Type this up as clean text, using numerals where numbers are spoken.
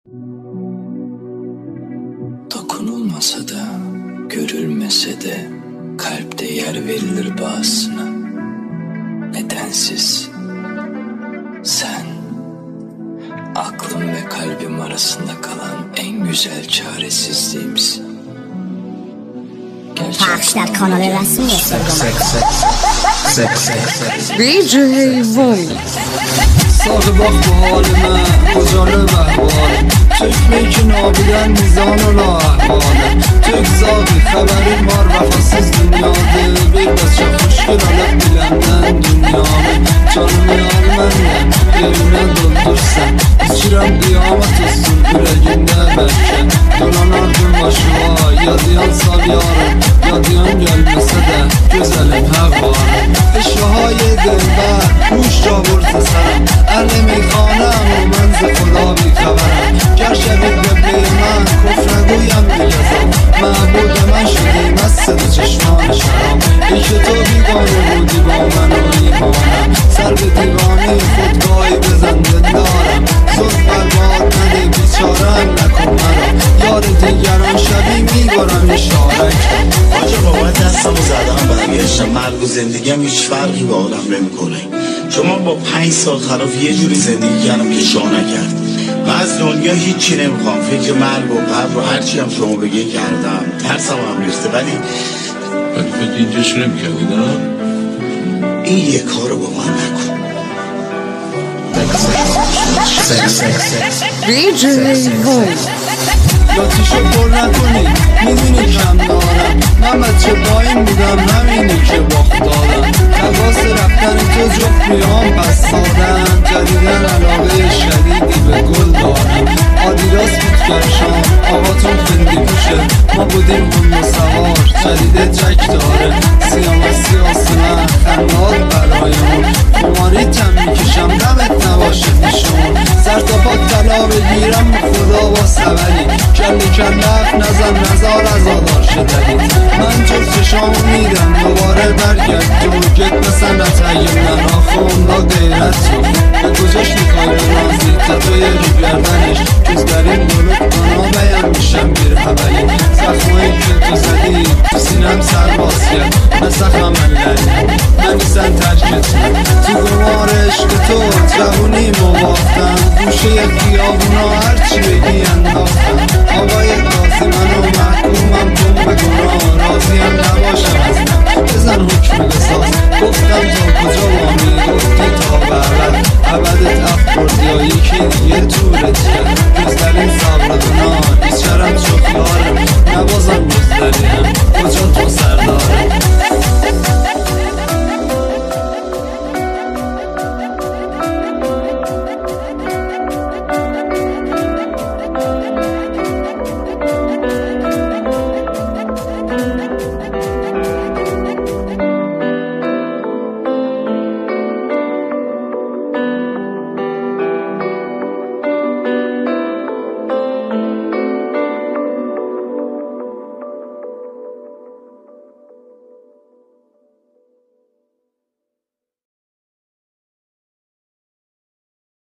Dokunulmasa da, görülmese de kalpte yer verilir bazısına. Nedensiz. Sen, aklım ve kalbim arasında kalan en güzel çaresizliğimsin. پخش در کانال رسمی DJ وومی ساق باخ با حال من کجاله بحباله چشمه که نابیدن میزان و لاحواله تک زاقی خبری مار وفاسız dünyada bir başka خوشگل alıp bilenden dünyamı canımı al menden yerine doldursan içirem kıyamet olsun yüreğimde belki dolanardım başıma yadiyan sal yarım yadiyan gelmese de güzelim her varım اشهای دلبر روش را برز سرم اهل میخانم و منز خدا بیخبرم گر شبید قبله من کفر نگویم بیگزم معبود من شدی مست دو چشمان شراب ای که تو بیگانه بودی با من و ایمانم سر به دیوانه خودگاهی بزن دلدارم زود برباد نده بیچارم نکن مرا یار دیگران شبی میبارم اشاره کن آجا بابا دستمو زدم برگشتم مرگ و زندگیم هیچ فرقی با آدم نمیکنه شما با 5 سال خلاف یه جوری زندگی کردم که شاه نکرد و از دنیا هیچی نمیخوام فکر مرگ و قبر و هرچی هم شما بگه کردم ترسم هم ریخته ولی فکر اینجاش نمیکردی نه؟ این یه کارو با من نکن DJ وومی لاتیشو پر نکنی میدونی کم دارم من بچه با این بودم همینی که باخت دادم حواس رفتن تو جفریام پس سادن جدیدن علاقه شدیدی به گل دارم آدیداس بود گرشام آقاتون فندی پوشه ما بودیم بند و سوار جدیده جک داره سیام سیاس من خنداد برایمون خماری تم میکشم دمت نباشه پیشمون سر تا پاک طلا بگیرم خدا با سولی کلف نزن نزار از آدار شدنی من جز چشام میدم دوباره برگرد تو گت مثل نتایم نراخون دا غیرت تو به کجاش میخوای بنازی تطوی رو گردنش جز در این بلوک بنا بیم میشم بیر حولی زخمایی که تو زدی تو سینم سر باز کرد مثل خمللی من نیستن ترکتون تو گمار عشق تو جوونی مباختم گوشه خیابونا هرچی بگی انداختم آقای قاضی منو محکومم کن به گناه راضیم نباشم از من بزن حکم قصاص گفتم تا کجا وامی گفتی تا به ابدت افبرد یا یکی دیگه تورت کرد جز در این صبر و گناه هیچ شرم شد یارم نبازم جز دریم